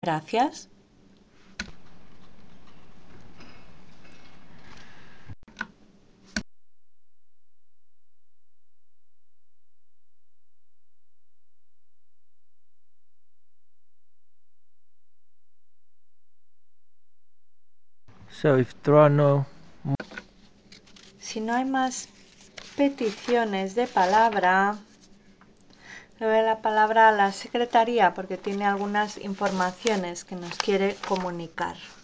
Gracias. So if there are no... Si no hay más peticiones de palabra, le doy la palabra a la secretaría porque tiene algunas informaciones que nos quiere comunicar.